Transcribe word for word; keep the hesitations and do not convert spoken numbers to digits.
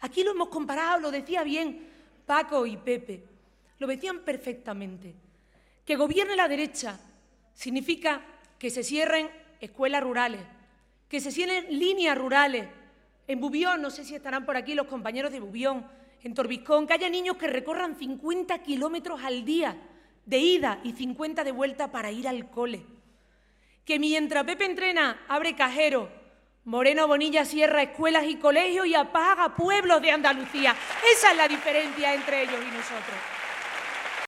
Aquí lo hemos comparado, lo decía bien Paco y Pepe, lo decían perfectamente. Que gobierne la derecha significa que se cierren escuelas rurales, que se cierren líneas rurales. En Bubión, no sé si estarán por aquí los compañeros de Bubión, en Torbiscón, que haya niños que recorran cincuenta kilómetros al día de ida y cincuenta de vuelta para ir al cole. Que mientras Pepe entrena, abre cajero, Moreno Bonilla cierra escuelas y colegios y apaga pueblos de Andalucía. Esa es la diferencia entre ellos y nosotros.